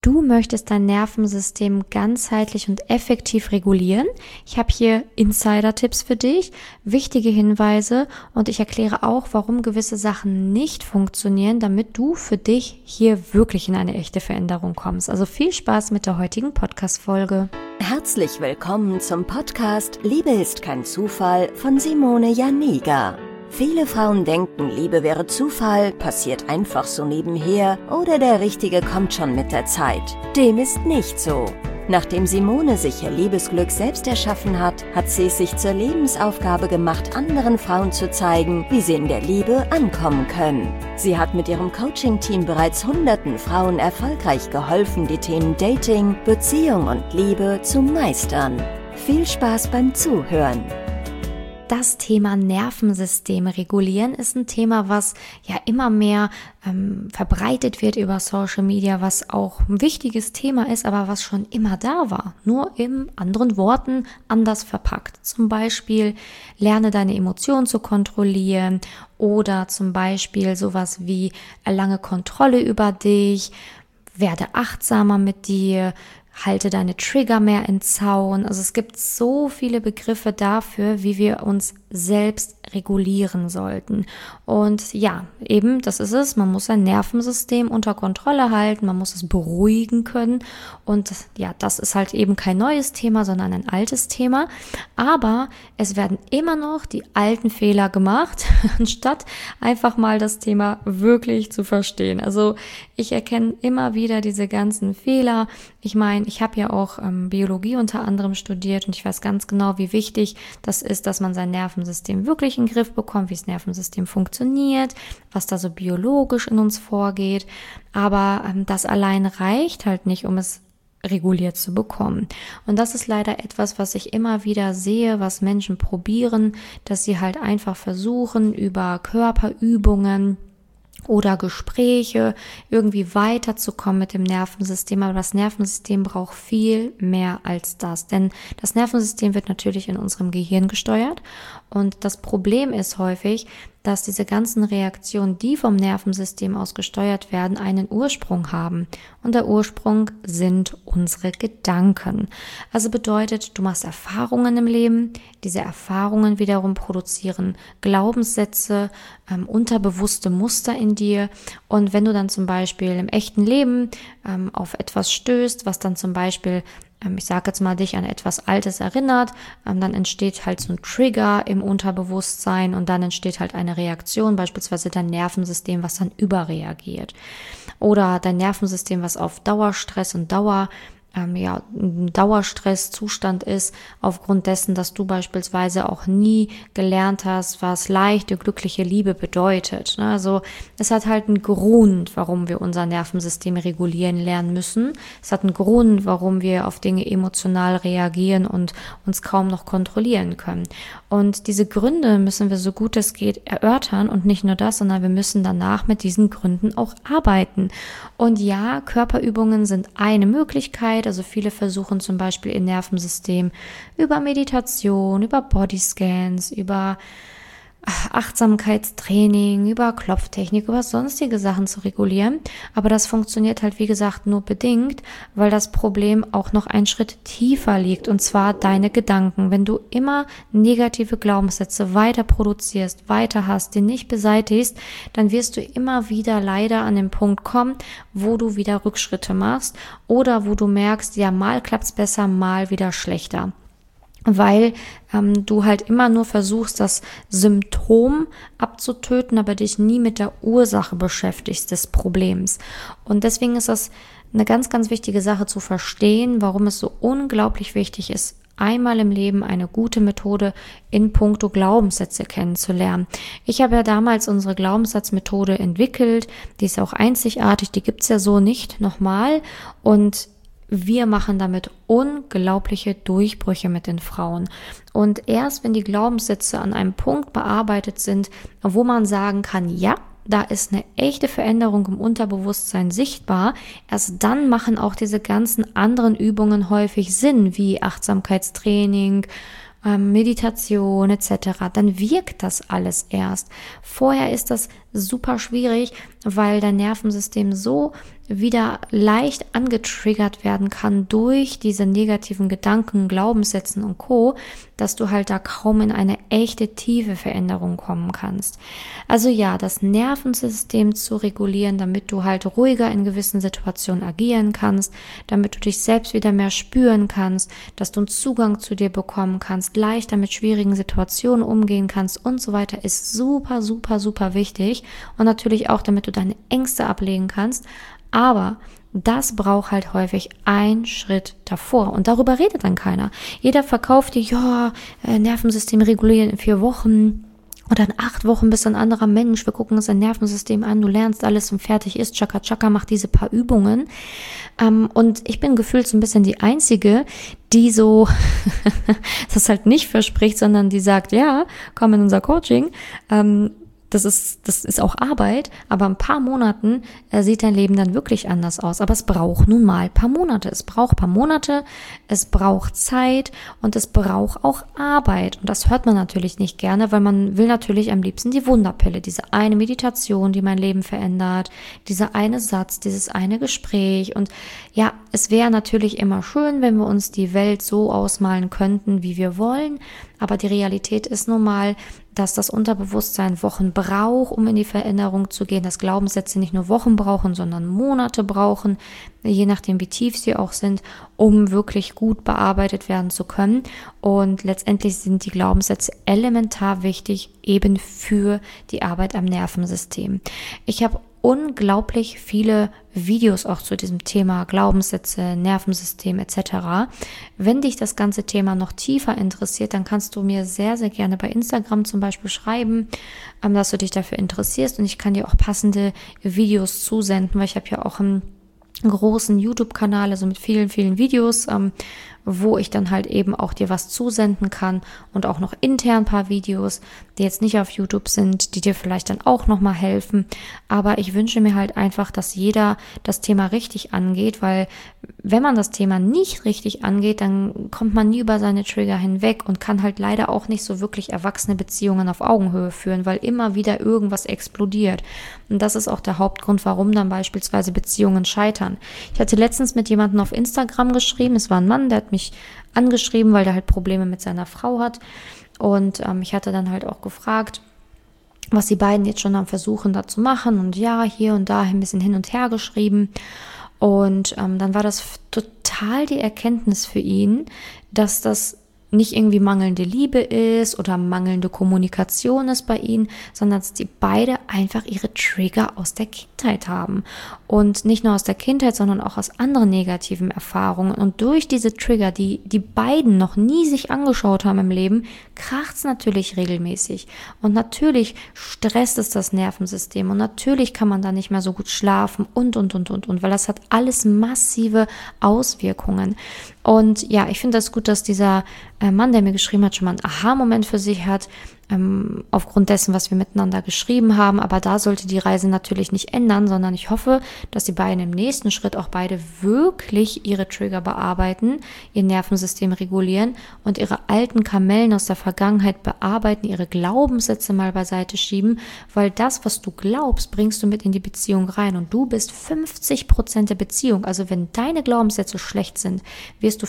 Du möchtest dein Nervensystem ganzheitlich und effektiv regulieren. Ich habe hier Insider-Tipps für dich, wichtige Hinweise und ich erkläre auch, warum gewisse Sachen nicht funktionieren, damit du für dich hier wirklich in eine echte Veränderung kommst. Also viel Spaß mit der heutigen Podcast-Folge. Herzlich willkommen zum Podcast Liebe ist kein Zufall von Simone Janiga. Viele Frauen denken, Liebe wäre Zufall, passiert einfach so nebenher oder der Richtige kommt schon mit der Zeit. Dem ist nicht so. Nachdem Simone sich ihr Liebesglück selbst erschaffen hat, hat sie es sich zur Lebensaufgabe gemacht, anderen Frauen zu zeigen, wie sie in der Liebe ankommen können. Sie hat mit ihrem Coaching-Team bereits hunderten Frauen erfolgreich geholfen, die Themen Dating, Beziehung und Liebe zu meistern. Viel Spaß beim Zuhören! Das Thema Nervensystem regulieren ist ein Thema, was ja immer mehr verbreitet wird über Social Media, was auch ein wichtiges Thema ist, aber was schon immer da war, nur in anderen Worten anders verpackt. Zum Beispiel lerne deine Emotionen zu kontrollieren oder zum Beispiel sowas wie erlange Kontrolle über dich, werde achtsamer mit dir, halte deine Trigger mehr in Zaun. Also es gibt so viele Begriffe dafür, wie wir uns selbst regulieren sollten. Und ja, eben, das ist es. Man muss sein Nervensystem unter Kontrolle halten, man muss es beruhigen können. Und ja, das ist halt eben kein neues Thema, sondern ein altes Thema. Aber es werden immer noch die alten Fehler gemacht, anstatt einfach mal das Thema wirklich zu verstehen. Also ich erkenne immer wieder diese ganzen Fehler. Ich meine, ich habe ja auch Biologie unter anderem studiert und ich weiß ganz genau, wie wichtig das ist, dass man sein Nervensystem wirklich in den Griff bekommt, wie das Nervensystem funktioniert, was da so biologisch in uns vorgeht. Aber das allein reicht halt nicht, um es reguliert zu bekommen. Und das ist leider etwas, was ich immer wieder sehe, was Menschen probieren, dass sie halt einfach versuchen, über Körperübungen oder Gespräche irgendwie weiterzukommen mit dem Nervensystem. Aber das Nervensystem braucht viel mehr als das. Denn das Nervensystem wird natürlich in unserem Gehirn gesteuert. Und das Problem ist häufig, dass diese ganzen Reaktionen, die vom Nervensystem aus gesteuert werden, einen Ursprung haben. Und der Ursprung sind unsere Gedanken. Also bedeutet, du machst Erfahrungen im Leben, diese Erfahrungen wiederum produzieren Glaubenssätze, unterbewusste Muster in dir. Und wenn du dann zum Beispiel im echten Leben auf etwas stößt, was dann zum Beispiel ich sage jetzt mal, dich an etwas Altes erinnert, dann entsteht halt so ein Trigger im Unterbewusstsein und dann entsteht halt eine Reaktion, beispielsweise dein Nervensystem, was dann überreagiert. Oder dein Nervensystem, was auf Dauerstress und ein Dauerstresszustand ist, aufgrund dessen, dass du beispielsweise auch nie gelernt hast, was leichte, glückliche Liebe bedeutet. Also es hat halt einen Grund, warum wir unser Nervensystem regulieren lernen müssen. Es hat einen Grund, warum wir auf Dinge emotional reagieren und uns kaum noch kontrollieren können. Und diese Gründe müssen wir so gut es geht erörtern und nicht nur das, sondern wir müssen danach mit diesen Gründen auch arbeiten. Und ja, Körperübungen sind eine Möglichkeit. Also viele versuchen zum Beispiel ihr Nervensystem über Meditation, über Bodyscans, über Achtsamkeitstraining, über Klopftechnik, über sonstige Sachen zu regulieren. Aber das funktioniert halt, wie gesagt, nur bedingt, weil das Problem auch noch einen Schritt tiefer liegt, und zwar deine Gedanken. Wenn du immer negative Glaubenssätze weiter produzierst, weiter hast, die nicht beseitigst, dann wirst du immer wieder leider an den Punkt kommen, wo du wieder Rückschritte machst oder wo du merkst, ja, mal klappt's besser, mal wieder schlechter. Weil du halt immer nur versuchst, das Symptom abzutöten, aber dich nie mit der Ursache beschäftigst des Problems. Und deswegen ist das eine ganz, ganz wichtige Sache zu verstehen, warum es so unglaublich wichtig ist, einmal im Leben eine gute Methode in puncto Glaubenssätze kennenzulernen. Ich habe ja damals unsere Glaubenssatzmethode entwickelt, die ist auch einzigartig, die gibt's ja so nicht nochmal, und wir machen damit unglaubliche Durchbrüche mit den Frauen. Und erst wenn die Glaubenssätze an einem Punkt bearbeitet sind, wo man sagen kann, ja, da ist eine echte Veränderung im Unterbewusstsein sichtbar, erst dann machen auch diese ganzen anderen Übungen häufig Sinn, wie Achtsamkeitstraining, Meditation etc., dann wirkt das alles erst. Vorher ist das super schwierig, weil dein Nervensystem so wieder leicht angetriggert werden kann durch diese negativen Gedanken, Glaubenssätzen und Co., dass du halt da kaum in eine echte tiefe Veränderung kommen kannst. Also ja, das Nervensystem zu regulieren, damit du halt ruhiger in gewissen Situationen agieren kannst, damit du dich selbst wieder mehr spüren kannst, dass du einen Zugang zu dir bekommen kannst, leichter mit schwierigen Situationen umgehen kannst und so weiter, ist super, super, super wichtig. Und natürlich auch, damit du deine Ängste ablegen kannst. Aber das braucht halt häufig einen Schritt davor. Und darüber redet dann keiner. Jeder verkauft dir, ja, Nervensystem regulieren in 4 Wochen oder in 8 Wochen bist du ein anderer Mensch. Wir gucken uns dein Nervensystem an, du lernst alles und fertig ist. Chaka Chaka, mach diese paar Übungen. Und ich bin gefühlt so ein bisschen die Einzige, die so das halt nicht verspricht, sondern die sagt, ja, komm in unser Coaching. Das ist auch Arbeit, aber in ein paar Monaten sieht dein Leben dann wirklich anders aus. Aber es braucht nun mal ein paar Monate. Es braucht ein paar Monate, es braucht Zeit und es braucht auch Arbeit. Und das hört man natürlich nicht gerne, weil man will natürlich am liebsten die Wunderpille, diese eine Meditation, die mein Leben verändert, dieser eine Satz, dieses eine Gespräch. Und ja, es wäre natürlich immer schön, wenn wir uns die Welt so ausmalen könnten, wie wir wollen. Aber die Realität ist nun mal, dass das Unterbewusstsein Wochen braucht, um in die Veränderung zu gehen, dass Glaubenssätze nicht nur Wochen brauchen, sondern Monate brauchen, je nachdem wie tief sie auch sind, um wirklich gut bearbeitet werden zu können. Und letztendlich sind die Glaubenssätze elementar wichtig, eben für die Arbeit am Nervensystem. Ich habe unglaublich viele Videos auch zu diesem Thema Glaubenssätze, Nervensystem etc. Wenn dich das ganze Thema noch tiefer interessiert, dann kannst du mir sehr, sehr gerne bei Instagram zum Beispiel schreiben, dass du dich dafür interessierst und ich kann dir auch passende Videos zusenden, weil ich habe ja auch einen großen YouTube-Kanal, also mit vielen, vielen Videos, wo ich dann halt eben auch dir was zusenden kann und auch noch intern ein paar Videos, die jetzt nicht auf YouTube sind, die dir vielleicht dann auch nochmal helfen. Aber ich wünsche mir halt einfach, dass jeder das Thema richtig angeht, weil wenn man das Thema nicht richtig angeht, dann kommt man nie über seine Trigger hinweg und kann halt leider auch nicht so wirklich erwachsene Beziehungen auf Augenhöhe führen, weil immer wieder irgendwas explodiert. Und das ist auch der Hauptgrund, warum dann beispielsweise Beziehungen scheitern. Ich hatte letztens mit jemandem auf Instagram geschrieben, es war ein Mann, der hat mich angeschrieben, weil der halt Probleme mit seiner Frau hat. Und ich hatte dann halt auch gefragt, was die beiden jetzt schon am Versuchen da zu machen. Und ja, hier und da ein bisschen hin und her geschrieben. Und dann war das total die Erkenntnis für ihn, dass das nicht irgendwie mangelnde Liebe ist oder mangelnde Kommunikation ist bei ihnen, sondern dass die beide einfach ihre Trigger aus der Kindheit haben. Und nicht nur aus der Kindheit, sondern auch aus anderen negativen Erfahrungen. Und durch diese Trigger, die beiden noch nie sich angeschaut haben im Leben, kracht es natürlich regelmäßig. Und natürlich stresst es das Nervensystem. Und natürlich kann man da nicht mehr so gut schlafen und. Weil das hat alles massive Auswirkungen. Und ja, ich finde das gut, dass dieser Mann, der mir geschrieben hat, schon mal einen Aha-Moment für sich hat, aufgrund dessen, was wir miteinander geschrieben haben. Aber da sollte die Reise natürlich nicht ändern, sondern ich hoffe, dass die beiden im nächsten Schritt auch beide wirklich ihre Trigger bearbeiten, ihr Nervensystem regulieren und ihre alten Kamellen aus der Vergangenheit bearbeiten, ihre Glaubenssätze mal beiseite schieben, weil das, was du glaubst, bringst du mit in die Beziehung rein und du bist 50% der Beziehung. Also wenn deine Glaubenssätze schlecht sind, wirst du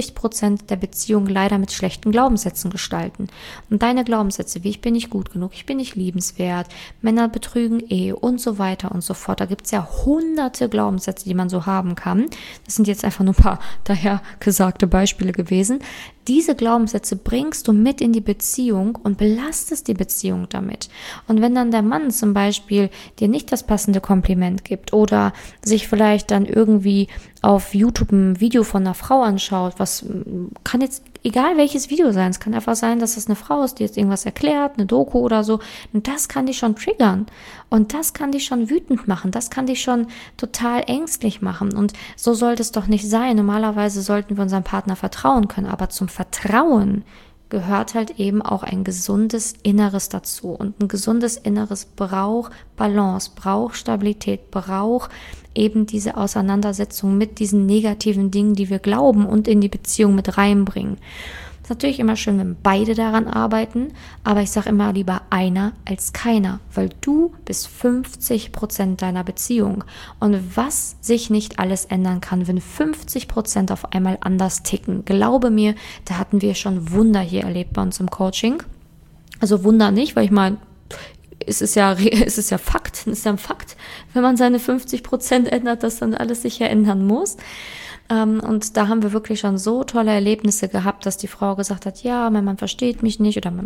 50% der Beziehung leider mit schlechten Glaubenssätzen gestalten. Und deine Glaubenssätze wie ich bin nicht gut genug, ich bin nicht liebenswert, Männer betrügen und so weiter und so fort. Da gibt es ja hunderte Glaubenssätze, die man so haben kann. Das sind jetzt einfach nur ein paar dahergesagte Beispiele gewesen. Diese Glaubenssätze bringst du mit in die Beziehung und belastest die Beziehung damit. Und wenn dann der Mann zum Beispiel dir nicht das passende Kompliment gibt oder sich vielleicht dann irgendwie auf YouTube ein Video von einer Frau anschaut, was kann jetzt egal welches Video sein, es kann einfach sein, dass es eine Frau ist, die jetzt irgendwas erklärt, eine Doku oder so, und das kann dich schon triggern und das kann dich schon wütend machen, das kann dich schon total ängstlich machen und so sollte es doch nicht sein. Normalerweise sollten wir unserem Partner vertrauen können, aber zum Vertrauen gehört halt eben auch ein gesundes Inneres dazu und ein gesundes Inneres braucht Balance, braucht Stabilität, braucht eben diese Auseinandersetzung mit diesen negativen Dingen, die wir glauben und in die Beziehung mit reinbringen. Es ist natürlich immer schön, wenn beide daran arbeiten, aber ich sage immer lieber einer als keiner, weil du bist 50% deiner Beziehung. Und was sich nicht alles ändern kann, wenn 50% auf einmal anders ticken. Glaube mir, da hatten wir schon Wunder hier erlebt bei uns im Coaching. Also Wunder nicht, weil ich meine, es ist ja Fakt, es ist ja ein Fakt, wenn man seine 50% ändert, dass dann alles sich ja ändern muss. Und da haben wir wirklich schon so tolle Erlebnisse gehabt, dass die Frau gesagt hat, ja, mein Mann versteht mich nicht oder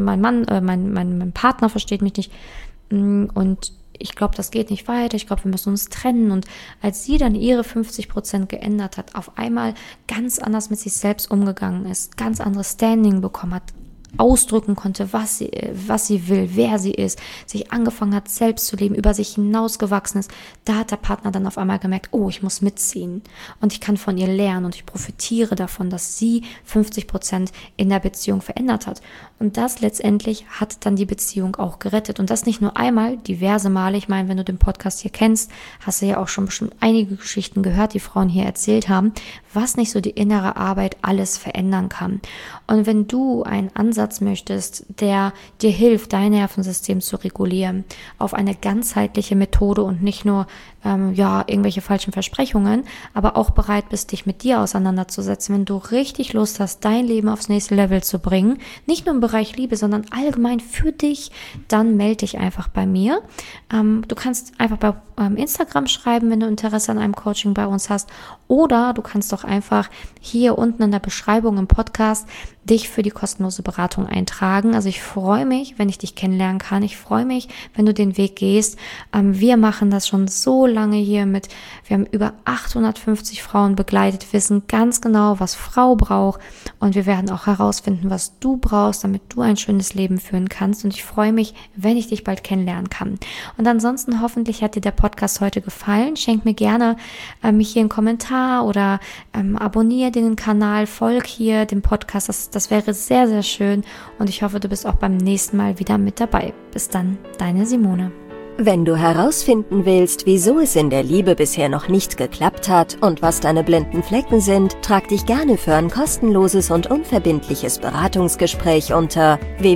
mein Partner versteht mich nicht und ich glaube, das geht nicht weiter, ich glaube, wir müssen uns trennen. Und als sie dann ihre 50% geändert hat, auf einmal ganz anders mit sich selbst umgegangen ist, ganz anderes Standing bekommen hat, ausdrücken konnte, was sie will, wer sie ist, sich angefangen hat, selbst zu leben, über sich hinausgewachsen ist, da hat der Partner dann auf einmal gemerkt, oh, ich muss mitziehen und ich kann von ihr lernen und ich profitiere davon, dass sie 50% in der Beziehung verändert hat. Und das letztendlich hat dann die Beziehung auch gerettet. Und das nicht nur einmal, diverse Male. Ich meine, wenn du den Podcast hier kennst, hast du ja auch schon bestimmt einige Geschichten gehört, die Frauen hier erzählt haben, was nicht so die innere Arbeit alles verändern kann. Und wenn du einen Ansatz möchtest, der dir hilft, dein Nervensystem zu regulieren, auf eine ganzheitliche Methode und nicht nur irgendwelche falschen Versprechungen, aber auch bereit bist, dich mit dir auseinanderzusetzen, wenn du richtig Lust hast, dein Leben aufs nächste Level zu bringen, nicht nur im Bereich Liebe, sondern allgemein für dich, dann melde dich einfach bei mir. Du kannst einfach bei Instagram schreiben, wenn du Interesse an einem Coaching bei uns hast, oder du kannst doch einfach hier unten in der Beschreibung im Podcast dich für die kostenlose Beratung eintragen. Also ich freue mich, wenn ich dich kennenlernen kann. Ich freue mich, wenn du den Weg gehst. Wir machen das schon so lange hier wir haben über 850 Frauen begleitet, wissen ganz genau, was Frau braucht, und wir werden auch herausfinden, was du brauchst, damit du ein schönes Leben führen kannst, und ich freue mich, wenn ich dich bald kennenlernen kann. Und ansonsten hoffentlich hat dir der Podcast heute gefallen. Schenk mir gerne hier einen Kommentar oder abonniere den Kanal, folg hier dem Podcast, das wäre sehr, sehr schön, und ich hoffe, du bist auch beim nächsten Mal wieder mit dabei. Bis dann, deine Simone. Wenn du herausfinden willst, wieso es in der Liebe bisher noch nicht geklappt hat und was deine blinden Flecken sind, trag dich gerne für ein kostenloses und unverbindliches Beratungsgespräch unter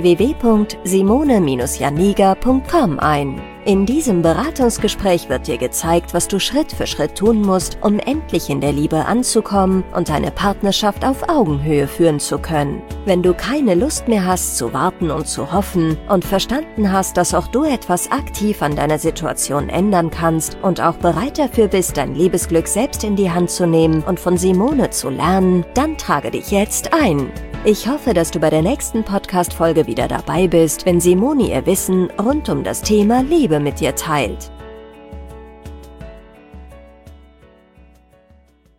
www.simone-janiga.com ein. In diesem Beratungsgespräch wird dir gezeigt, was du Schritt für Schritt tun musst, um endlich in der Liebe anzukommen und deine Partnerschaft auf Augenhöhe führen zu können. Wenn du keine Lust mehr hast zu warten und zu hoffen und verstanden hast, dass auch du etwas aktiv an deiner Situation ändern kannst und auch bereit dafür bist, dein Liebesglück selbst in die Hand zu nehmen und von Simone zu lernen, dann trage dich jetzt ein. Ich hoffe, dass du bei der nächsten Podcast-Folge wieder dabei bist, wenn Simone ihr Wissen rund um das Thema Liebe mit dir teilt.